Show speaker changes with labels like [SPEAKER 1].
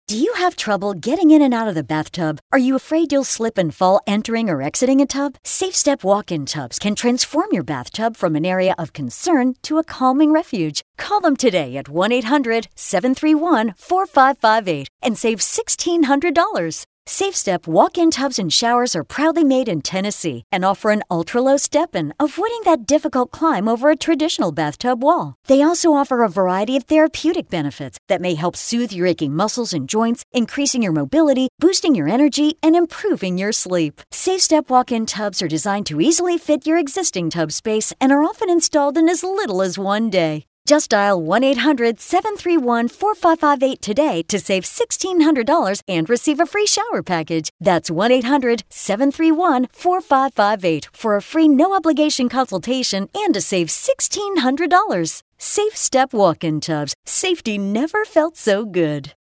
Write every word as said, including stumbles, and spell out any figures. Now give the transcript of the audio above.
[SPEAKER 1] Do you have trouble getting in and out of the bathtub? Are you afraid you'll slip and fall entering or exiting a tub? SafeStep walk-in tubs can transform your bathtub from an area of concern to a calming refuge. Call them today at one eight hundred seven three one four five five eight and save one thousand six hundred dollars. SafeStep walk-in tubs and showers are proudly made in Tennessee and offer an ultra-low step-in, avoiding that difficult climb over a traditional bathtub wall. They also offer a variety of therapeutic benefits that may help soothe your aching muscles and joints, increasing your mobility, boosting your energy, and improving your sleep. SafeStep walk-in tubs are designed to easily fit your existing tub space and are often installed in as little as one day. Just dial one eight hundred seven three one four five five eight today to save one thousand six hundred dollars and receive a free shower package. That's one eight hundred seven three one four five five eight for a free no-obligation consultation and to save one thousand six hundred dollars. SafeStep walk-in tubs. Safety never felt so good.